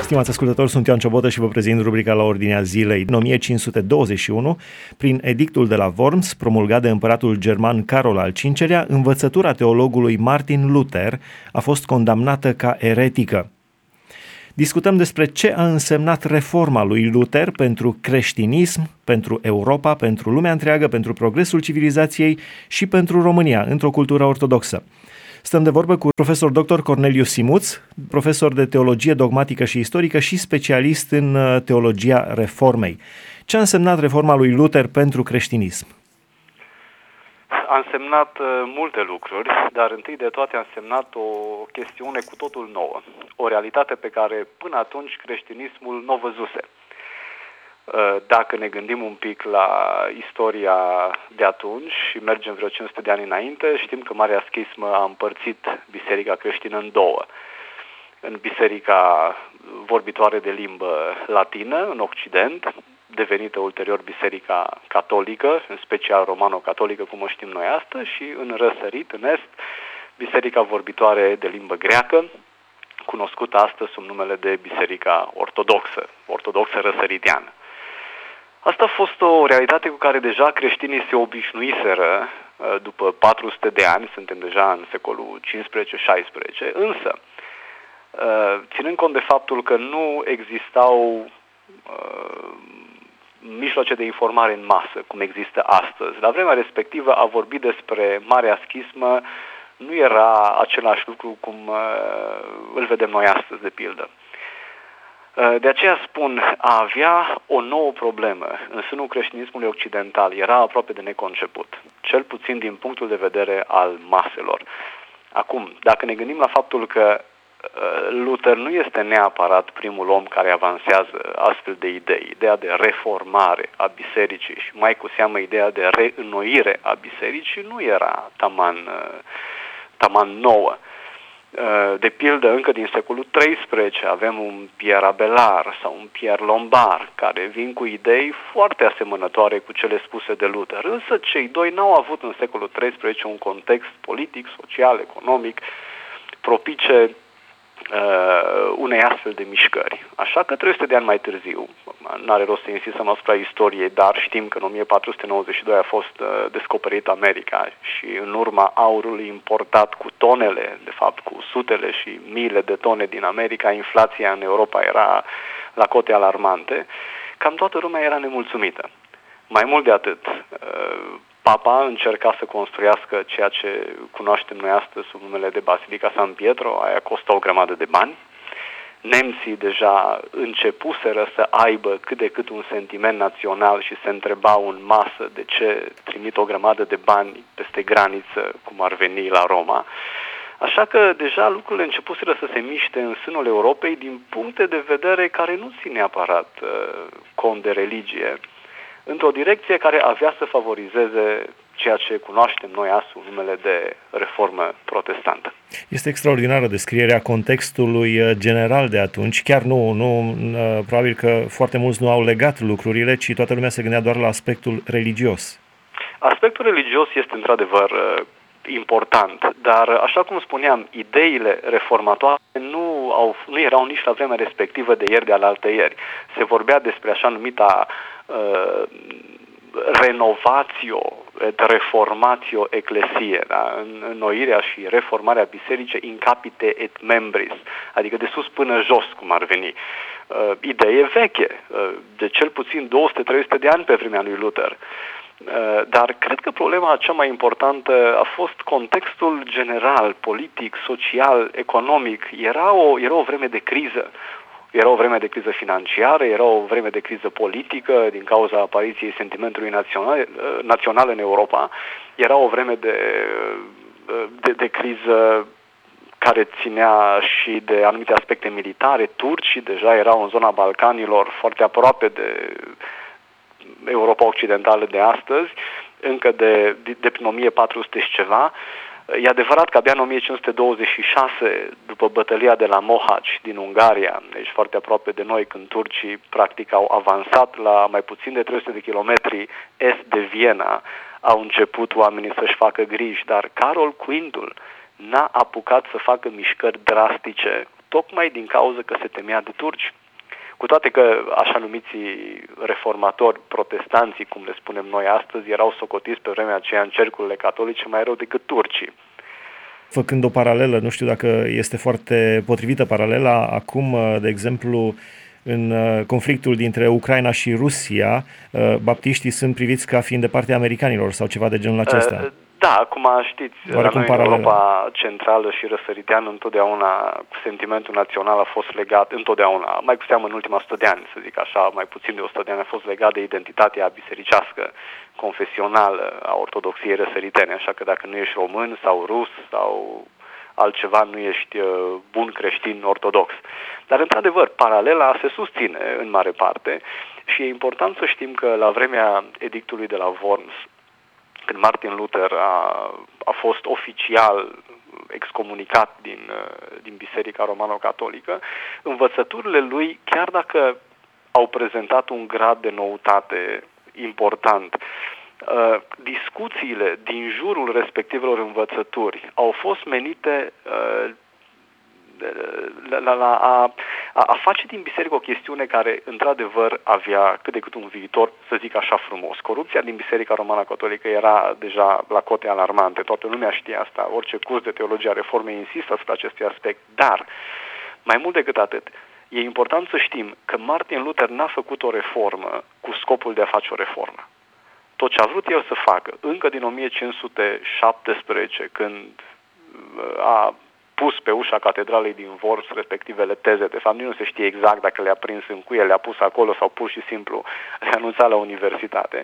Stimați ascultători, sunt Ioan Ciobotă și vă prezint rubrica La Ordinea Zilei. În 1521, prin edictul de la Worms, promulgat de împăratul german Carol al V-lea, învățătura teologului Martin Luther a fost condamnată ca eretică. Discutăm despre ce a însemnat reforma lui Luther pentru creștinism, pentru Europa, pentru lumea întreagă, pentru progresul civilizației și pentru România într-o cultură ortodoxă. Stăm de vorbă cu profesor dr. Corneliu Simuț, profesor de teologie dogmatică și istorică și specialist în teologia reformei. Ce a însemnat reforma lui Luther pentru creștinism? A însemnat multe lucruri, dar întâi de toate a însemnat o chestiune cu totul nouă. O realitate pe care până atunci creștinismul nu o văzuse. Dacă ne gândim un pic la istoria de atunci și mergem vreo 500 de ani înainte, știm că Marea Schismă a împărțit biserica creștină în două. În biserica vorbitoare de limbă latină, în Occident, devenită ulterior biserica catolică, în special romano-catolică, cum o știm noi astăzi, și în răsărit, în est, biserica vorbitoare de limbă greacă, cunoscută astăzi sub numele de biserica ortodoxă răsăriteană. Asta a fost o realitate cu care deja creștinii se obișnuiseră după 400 de ani, suntem deja în secolul 15-16, însă, ținând cont de faptul că nu existau mijloace de informare în masă, cum există astăzi, la vremea respectivă a vorbit despre Marea Schismă nu era același lucru cum îl vedem noi astăzi, de pildă. De aceea spun, a avea o nouă problemă în sânul creștinismului occidental era aproape de neconceput, cel puțin din punctul de vedere al maselor. Acum, dacă ne gândim la faptul că Luther nu este neapărat primul om care avansează astfel de idei, ideea de reformare a bisericii și mai cu seamă ideea de reînnoire a bisericii nu era taman nouă. De pildă, încă din secolul XIII avem un Pierre Abelard sau un Pierre Lombard care vin cu idei foarte asemănătoare cu cele spuse de Luther. Însă cei doi n-au avut în secolul XIII un context politic, social, economic propice unei astfel de mișcări. Așa că 300 de ani mai târziu, n-are rost să insistăm asupra istoriei, dar știm că în 1492 a fost descoperită America și în urma aurului importat cu tonele, de fapt cu sutele și miile de tone din America, inflația în Europa era la cote alarmante, cam toată lumea era nemulțumită. Mai mult de atât, Papa încerca să construiască ceea ce cunoaștem noi astăzi sub numele de Basilica San Pietro, aia costă o grămadă de bani. Nemții deja începuseră să aibă cât de cât un sentiment național și se întrebau în masă de ce trimit o grămadă de bani peste graniță, cum ar veni la Roma. Așa că deja lucrurile începuseră să se miște în sânul Europei din puncte de vedere care nu țin neapărat cont de religie, într-o direcție care avea să favorizeze ceea ce cunoaștem noi azi sub numele de reformă protestantă. Este extraordinară descrierea contextului general de atunci. Chiar probabil că foarte mulți nu au legat lucrurile, ci toată lumea se gândea doar la aspectul religios. Aspectul religios este într-adevăr important, dar așa cum spuneam, ideile reformatoare nu erau nici la vremea respectivă de ieri de alaltăieri. Se vorbea despre așa numita renovatio, reformatio ecclesiae, da? Înnoirea și reformarea bisericii in capite et membris, adică de sus până jos, cum ar veni. Idee veche, de cel puțin 200-300 de ani pe vremea lui Luther. Dar cred că problema cea mai importantă a fost contextul general, politic, social, economic. Era o vreme de criză. Era o vreme de criză financiară, era o vreme de criză politică din cauza apariției sentimentului național în Europa. Era o vreme de criză care ținea și de anumite aspecte militare. Turcii deja erau în zona Balcanilor foarte aproape de Europa Occidentală de astăzi, încă de prin 1400 și ceva. E adevărat că abia în 1526, după bătălia de la Mohacs din Ungaria, deci foarte aproape de noi, când turcii practic au avansat la mai puțin de 300 de kilometri est de Viena, au început oamenii să-și facă griji, dar Carol Quintul n-a apucat să facă mișcări drastice tocmai din cauza că se temea de turci. Cu toate că așa numiții reformatori, protestanții, cum le spunem noi astăzi, erau socotiți pe vremea aceea în cercurile catolice mai rău decât turcii. Făcând o paralelă, nu știu dacă este foarte potrivită paralela, acum, de exemplu, în conflictul dintre Ucraina și Rusia, baptiștii sunt priviți ca fiind de partea americanilor sau ceva de genul acesta. Da, acum știți, la noi în Europa centrală și răsăriteană întotdeauna sentimentul național a fost legat, întotdeauna, mai cu seamă în ultima 100 de ani, să zic așa, mai puțin de 100 de ani, a fost legat de identitatea bisericească, confesională a ortodoxiei răsăritene, așa că dacă nu ești român sau rus sau altceva, nu ești bun creștin ortodox. Dar, într-adevăr, paralela se susține în mare parte și e important să știm că la vremea edictului de la Worms, când Martin Luther a fost oficial excomunicat din Biserica Romano-Catolică, învățăturile lui, chiar dacă au prezentat un grad de noutate important, discuțiile din jurul respectivelor învățături au fost menite a face din biserică o chestiune care, într-adevăr, avea cât de cât un viitor, să zic așa, frumos. Corupția din Biserica Romano-Catolică era deja la cote alarmante, toată lumea știa asta, orice curs de teologia reformei insistă asupra acestui aspect, dar, mai mult decât atât, e important să știm că Martin Luther n-a făcut o reformă cu scopul de a face o reformă. Tot ce a vrut el să facă, încă din 1517, când a pus pe ușa catedralei din Worms respectivele teze, de fapt nu se știe exact dacă le-a prins în cuie, le-a pus acolo sau pur și simplu le-a anunțat la universitate.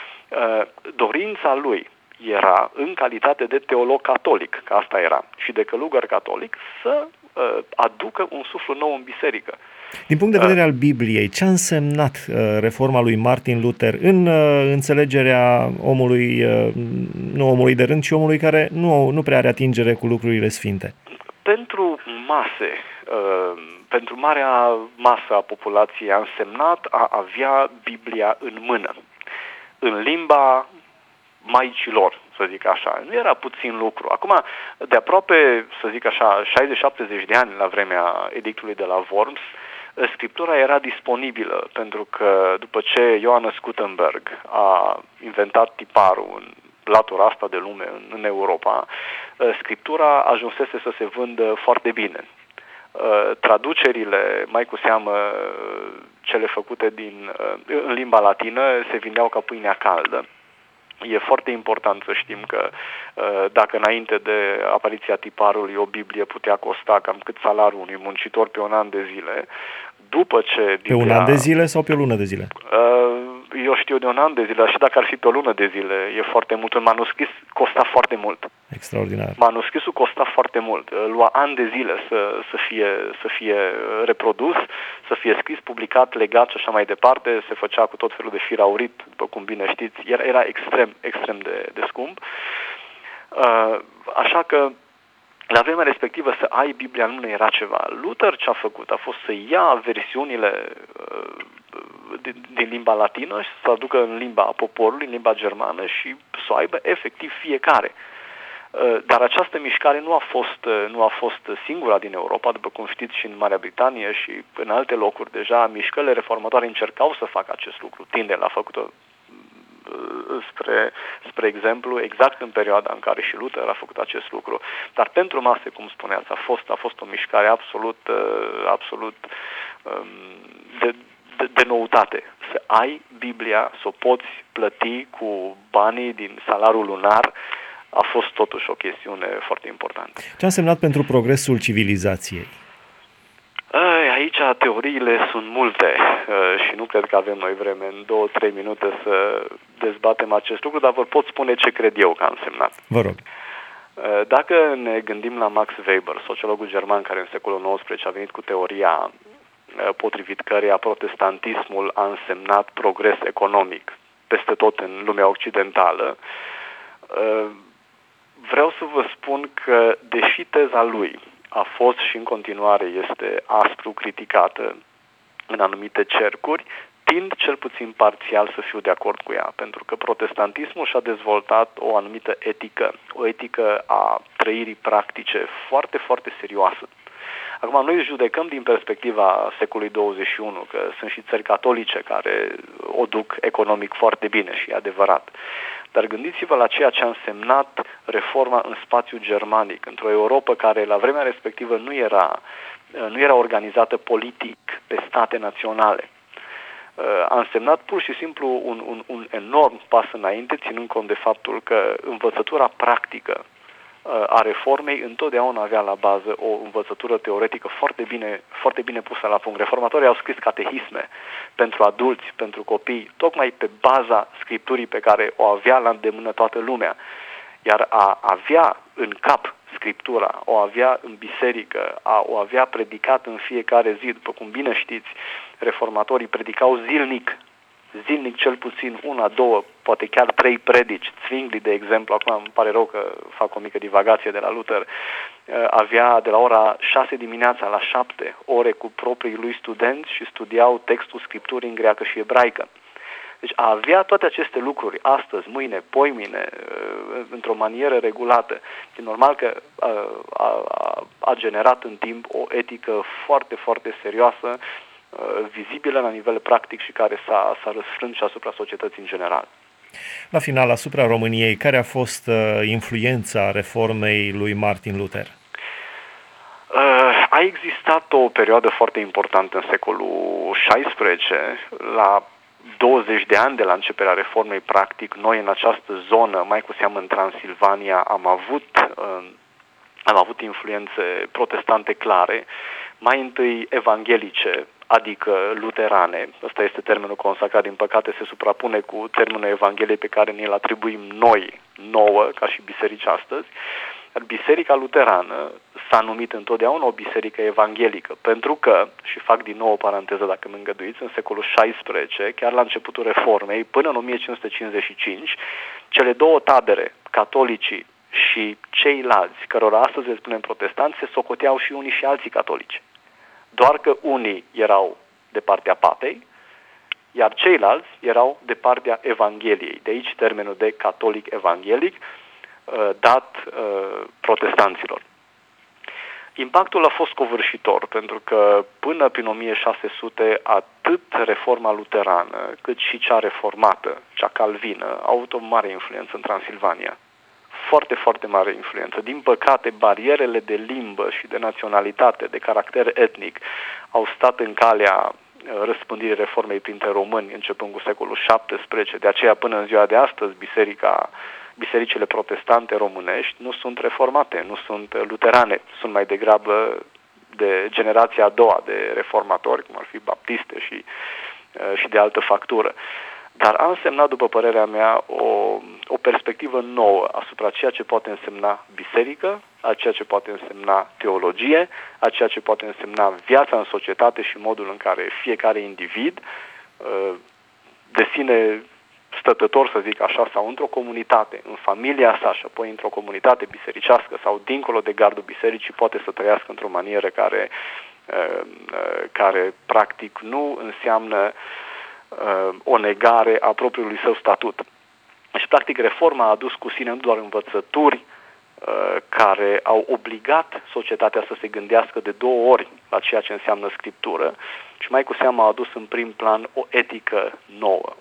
Dorința lui era, în calitate de teolog catolic, că asta era, și de călugăr catolic, să aducă un suflu nou în biserică. Din punct de vedere al Bibliei, ce a însemnat reforma lui Martin Luther în înțelegerea omului, nu omului de rând, ci omului care nu prea are atingere cu lucrurile sfinte? Pentru mase, pentru marea masă a populației a însemnat a avea Biblia în mână, în limba maicilor, să zic așa. Nu era puțin lucru. Acum, de aproape, să zic așa, 60-70 de ani la vremea edictului de la Worms, Scriptura era disponibilă, pentru că după ce Johannes Gutenberg a inventat tiparul în latura asta de lume, în Europa, Scriptura ajunsese să se vândă foarte bine. Traducerile, mai cu seamă cele făcute în limba latină, se vindeau ca pâinea caldă. E foarte important să știm că dacă înainte de apariția tiparului o Biblie putea costa cam cât salariul unui muncitor pe un an de zile, după ce Biblia... Pe un an de zile sau pe o lună de zile? Eu știu de un an de zile, și dacă ar fi pe o lună de zile, e foarte mult. Un manuscris costa foarte mult. Extraordinar. Manuscrisul costa foarte mult. Lua ani de zile să fie reprodus, să fie scris, publicat, legat și așa mai departe. Se făcea cu tot felul de fir aurit, după cum bine știți. Era extrem, extrem de scump. Așa că la vremea respectivă să ai Biblia nu era ceva. Luther ce a făcut a fost să ia versiunile din limba latină și să aducă în limba poporului, în limba germană și să o aibă efectiv fiecare. Dar această mișcare nu a fost singura din Europa, după cum știți, și în Marea Britanie și în alte locuri deja mișcările reformatoare încercau să facă acest lucru. Tyndale a făcut-o spre exemplu, exact în perioada în care și Luther a făcut acest lucru. Dar pentru mase, cum spuneați, a fost o mișcare absolut de noutate. Să ai Biblia, să o poți plăti cu banii din salariul lunar, a fost totuși o chestiune foarte importantă. Ce a însemnat pentru progresul civilizației? Aici teoriile sunt multe și nu cred că avem noi vreme în 2-3 minute să dezbatem acest lucru, dar vă pot spune ce cred eu că a însemnat. Vă rog. Dacă ne gândim la Max Weber, sociologul german care în secolul XIX a venit cu teoria potrivit căreia protestantismul a însemnat progres economic peste tot în lumea occidentală, vreau să vă spun că, deși teza lui a fost și în continuare este aspru criticată în anumite cercuri, tind cel puțin parțial să fiu de acord cu ea, pentru că protestantismul și-a dezvoltat o anumită etică, o etică a trăirii practice foarte, foarte serioasă. Acum, noi judecăm din perspectiva secolului 21, că sunt și țări catolice care o duc economic foarte bine și e adevărat. Dar gândiți-vă la ceea ce a însemnat reforma în spațiul germanic, într-o Europă care la vremea respectivă nu era organizată politic pe state naționale. A însemnat pur și simplu un enorm pas înainte, ținând cont de faptul că învățătura practică a reformei întotdeauna avea la bază o învățătură teoretică foarte bine pusă la punct. Reformatorii au scris catehisme pentru adulți, pentru copii, tocmai pe baza scripturii pe care o avea la îndemână toată lumea. Iar a avea în cap scriptura, o avea în biserică, o avea predicat în fiecare zi, după cum bine știți, reformatorii predicau zilnic cel puțin 1, 2, poate chiar 3 predici. Zwingli, de exemplu, acum îmi pare rău că fac o mică divagație de la Luther, avea de la ora 6 dimineața la 7 ore cu proprii lui studenți și studiau textul Scripturii în greacă și ebraică. Deci a avea toate aceste lucruri astăzi, mâine, poimine, într-o manieră regulată, e normal că a generat în timp o etică foarte, foarte serioasă, vizibilă la nivel practic și care s-a răsfrânt și asupra societății în general. La final, asupra României, care a fost influența reformei lui Martin Luther? A existat o perioadă foarte importantă în secolul XVI, la 20 de ani de la începerea reformei, practic, noi în această zonă, mai cu seamă în Transilvania, am avut influențe protestante clare, mai întâi evanghelice, adică luterane. Ăsta este termenul consacrat, din păcate se suprapune cu termenul Evangheliei pe care ne-l atribuim noi, nouă, ca și biserici astăzi. Biserica luterană s-a numit întotdeauna o biserică evanghelică, pentru că, și fac din nou o paranteză dacă mă îngăduiți, în secolul XVI, chiar la începutul reformei, până în 1555, cele două tabere, catolicii și ceilalți, cărora astăzi le spunem protestanți, se socoteau și unii și alții catolici. Doar că unii erau de partea papei, iar ceilalți erau de partea Evangheliei. De aici termenul de catolic evanghelic dat protestanților. Impactul a fost covârșitor, pentru că până prin 1600 atât reforma luterană, cât și cea reformată, cea calvină, au avut o mare influență în Transilvania. Foarte, foarte mare influență. Din păcate, barierele de limbă și de naționalitate, de caracter etnic, au stat în calea răspândirii reformei printre români, începând cu secolul XVII. De aceea, până în ziua de astăzi, bisericile protestante românești nu sunt reformate, nu sunt luterane, sunt mai degrabă de generația a doua de reformatori, cum ar fi baptiste și de altă factură. Dar a însemnat, după părerea mea, o perspectivă nouă asupra ceea ce poate însemna biserică, a ceea ce poate însemna teologie, a ceea ce poate însemna viața în societate și modul în care fiecare individ, de sine stătător, să zic așa, sau într-o comunitate, în familia sa și apoi într-o comunitate bisericească sau dincolo de gardul bisericii, poate să trăiască într-o manieră care practic nu înseamnă o negare a propriului său statut. Și practic reforma a adus cu sine nu doar învățături care au obligat societatea să se gândească de 2 ori la ceea ce înseamnă scriptură, ci mai cu seamă a adus în prim plan o etică nouă,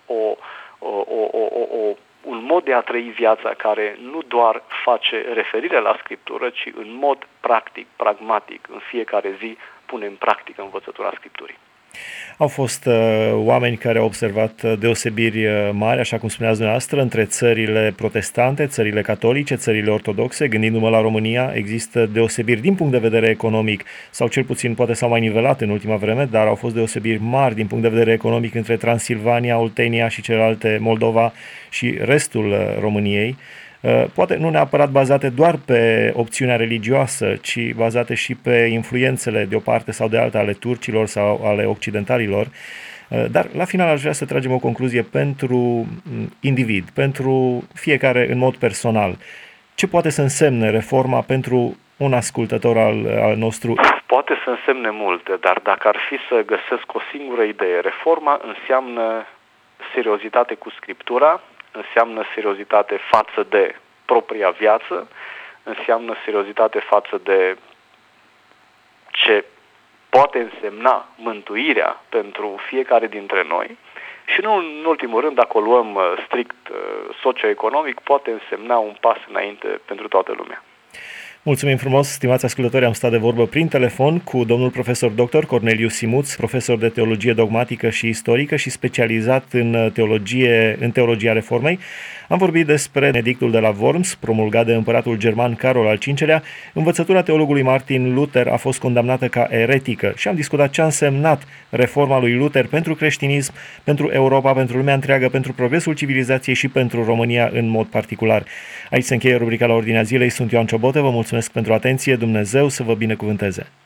un mod de a trăi viața care nu doar face referire la scriptură, ci în mod practic, pragmatic, în fiecare zi pune în practică învățătura scripturii. Au fost oameni care au observat deosebiri mari, așa cum spuneați dumneavoastră, între țările protestante, țările catolice, țările ortodoxe. Gândindu-mă la România, există deosebiri din punct de vedere economic, sau cel puțin poate s-au mai nivelat în ultima vreme, dar au fost deosebiri mari din punct de vedere economic între Transilvania, Oltenia și celelalte, Moldova și restul României. Poate nu neapărat bazate doar pe opțiunea religioasă, ci bazate și pe influențele de o parte sau de alta ale turcilor sau ale occidentalilor. Dar la final aș vrea să tragem o concluzie pentru individ, pentru fiecare în mod personal. Ce poate să însemne reforma pentru un ascultător al nostru? Poate să însemne multe, dar dacă ar fi să găsesc o singură idee, reforma înseamnă seriozitate cu Scriptura, înseamnă seriozitate față de propria viață, înseamnă seriozitate față de ce poate însemna mântuirea pentru fiecare dintre noi și nu în ultimul rând, dacă o luăm strict socioeconomic, poate însemna un pas înainte pentru toată lumea. Mulțumim frumos, stimați ascultători, am stat de vorbă prin telefon cu domnul profesor dr. Corneliu Simuț, profesor de teologie dogmatică și istorică și specializat în teologia reformei. Am vorbit despre edictul de la Worms, promulgat de împăratul german Carol al V-lea. Învățătura teologului Martin Luther a fost condamnată ca eretică și am discutat ce a însemnat reforma lui Luther pentru creștinism, pentru Europa, pentru lumea întreagă, pentru progresul civilizației și pentru România în mod particular. Aici se încheie rubrica La Ordinea Zilei. Sunt Ioan Ciobotă, vă mulțumesc pentru atenție, Dumnezeu să vă binecuvânteze!